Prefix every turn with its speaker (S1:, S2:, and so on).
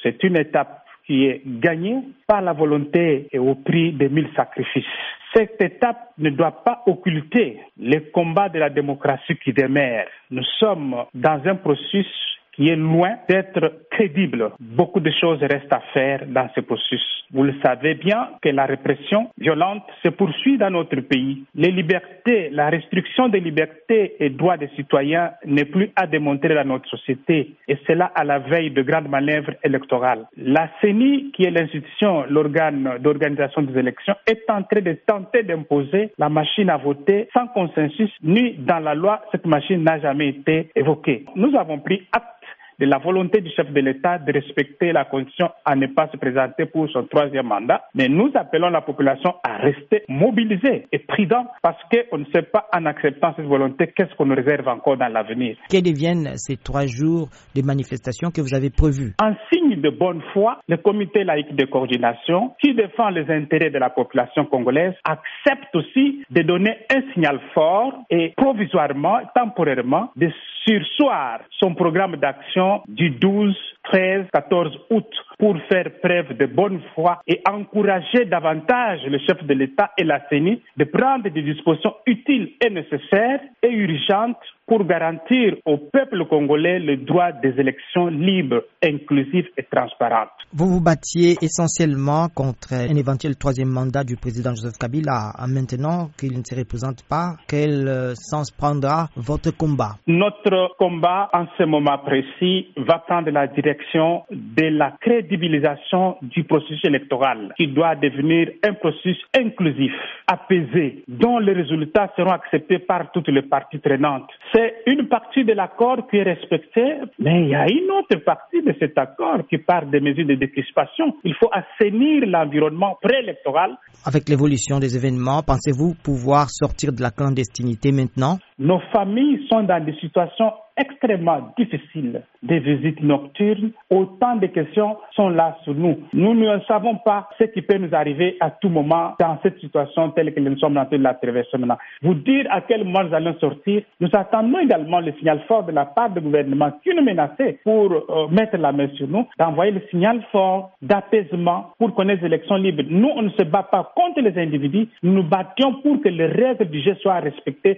S1: C'est une étape qui est gagnée par la volonté et au prix de 1000 sacrifices. Cette étape ne doit pas occulter les combats de la démocratie qui demeurent. Nous sommes dans un processus qui est loin d'être crédible. Beaucoup de choses restent à faire dans ce processus. Vous le savez bien que la répression violente se poursuit dans notre pays. Les libertés, la restriction des libertés et droits des citoyens n'est plus à démontrer dans notre société, et cela à la veille de grandes manœuvres électorales. La CENI, qui est l'institution, l'organe d'organisation des élections, est en train de tenter d'imposer la machine à voter sans consensus, ni dans la loi, cette machine n'a jamais été évoquée. Nous avons pris acte de la volonté du chef de l'État de respecter la condition à ne pas se présenter pour son 3e mandat. Mais nous appelons la population à rester mobilisée et prudente parce qu'on ne sait pas, en acceptant cette volonté, qu'est-ce qu'on nous réserve encore dans l'avenir.
S2: Que deviennent ces 3 jours de manifestation que vous avez prévus?
S1: En signe de bonne foi, le comité laïque de coordination, qui défend les intérêts de la population congolaise, accepte aussi de donner un signal fort et provisoirement, temporairement, de surseoir son programme d'action du 12, 13, 14 août pour faire preuve de bonne foi et encourager davantage le chef de l'État et la CENI de prendre des dispositions utiles et nécessaires et urgentes pour garantir au peuple congolais le droit des élections libres, inclusives et transparentes.
S2: Vous vous battiez essentiellement contre un éventuel 3e mandat du président Joseph Kabila. Maintenant qu'il ne se représente pas, quel sens prendra votre combat?
S1: Notre combat en ce moment précis va prendre la direction de la crédibilisation du processus électoral qui doit devenir un processus inclusif, apaisé, dont les résultats seront acceptés par toutes les parties prenantes. C'est une partie de l'accord qui est respectée, mais il y a une autre partie de cet accord qui parle des mesures de décrispation. Il faut assainir l'environnement préélectoral.
S2: Avec l'évolution des événements, pensez-vous pouvoir sortir de la clandestinité maintenant?
S1: Nos familles sont dans des situations extrêmement difficiles. Des visites nocturnes, autant de questions sont là sur nous. Nous ne savons pas ce qui peut nous arriver à tout moment dans cette situation telle que nous sommes en train de la traverser maintenant. Vous dire à quel moment nous allons sortir, nous attendons également le signal fort de la part du gouvernement qui nous menaçait pour mettre la main sur nous, d'envoyer le signal fort d'apaisement pour qu'on ait des élections libres. Nous, on ne se bat pas contre les individus, nous nous battions pour que les règles du jeu soient respectées